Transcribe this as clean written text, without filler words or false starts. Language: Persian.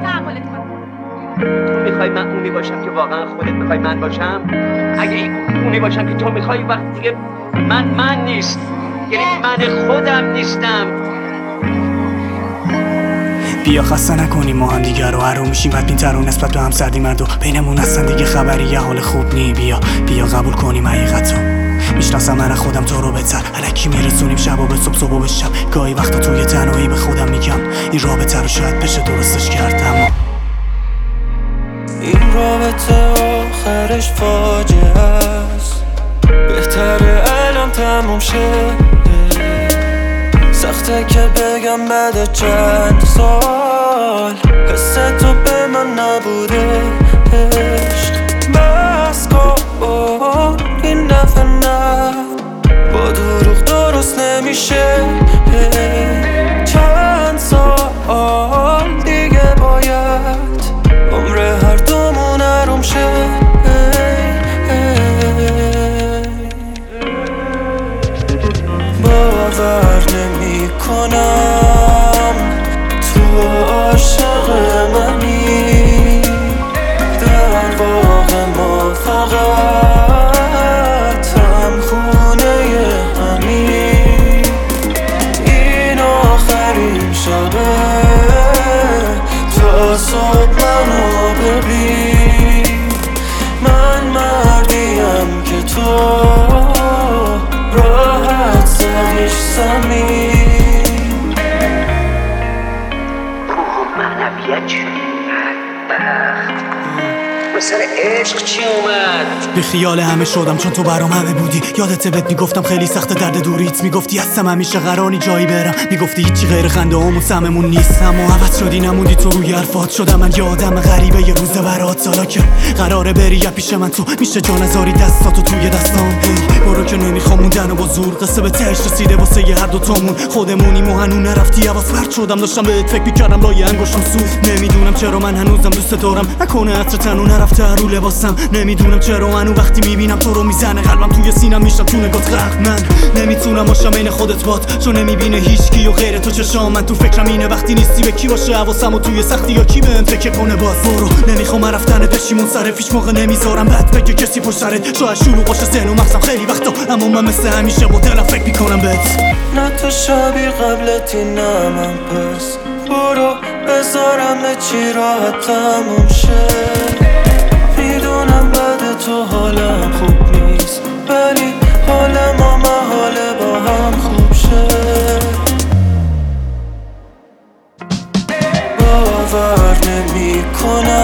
تحملت کنم. تو میخوای من اونی باشم که واقعا خودت میخوای من باشم؟ اگه اونی باشم که تو میخوای، وقت دیگه من نیست، یعنی من خودم نیستم. بیا خسته نکنیم ما هم دیگه رو، هر رو میشیم بدبین‌تر و نسبت به هم سردی مرد و بینمون هستن دیگه خبری، یه حال خوب نی. بیا قبول کنیم حقیقتو، میشناسم من خودم تو رو بهتر، الکی میرسونیم شبا به صبح به شب. گاهی وقتا توی تنهایی به خودم میگم این رابطه رو شاید بشه درستش کرد، اما این رابطه آخرش فاجعه است، بهتره الان تموم شه. سخته که بگم بعد چند سال حس تو به من نبوده عشق. بس کن این دفعه نه، با دروغ درست نمیشه. چند سال دیگه باید عمر هر دومون آروم شه. باور نمی کنم تو عاشق منی، در واقع ما فقط هم خونه همین. این آخرین شبه تا صبح منو ببین، من مردیم که تو راحت سرش زمین. معنویت چی؟ بدبخت سر عشق چی اومد؟ به خیال همه شدم چون تو برام همه بودی. یادت بهت میگفتم خیلی سخت درد دوریت، میگفتی هستم همیشه قراری جایی برم، میگفتی هیچی غیر خنده همون سممون نیست. اما عوض شدی نموندی تو روی حرفات، شدم من یه آدم غریبه یه روزه برات. سالا که قراره بری یا پیش من تو میشه جا نذاری دستاتو توی دستام. برو که نمیخوام موندن و با زور، قصه به تهش رسیده واسه یه هر دوتامون. خودمونیم و هنوز نرفتی، حواس پرت شدم داشتم بهت فکر میکردم لای انگشتم سوخت. نمیدونم چرا من هنوزم دوست دارم، نکنه عطر تنو نرفته رو لباسم. نمیدونم چرا هنوز وقتی میبینم تو رو میزنه قلبم توی سینم میشم تو نگات غرق. من نمیتونم باشم این خودت باد، چون نمیبینه هیچکی و غیر تو چشام. من تو فکرم اینه وقتی نیستی به کی باشه حواسم و توی سختی یا کی بهم فکر کنه. باز برو نمیخوام رفتن بشی منصرف، هیچ موقع نمیذارم بعد بگه کسی پشت سرت. شاید شروع باشه ذهن و مغزم خیلی وقتا، اما من مثل همیشه با دلم فکر میکنم بهت. نه تو شبیه قبلتی نه من، پس برو بذارم چی راحت تموم شه. میدونم بعد تو حالم خوب نیست، ولی حال ما محاله با هم خوب شه. باور نمی کنم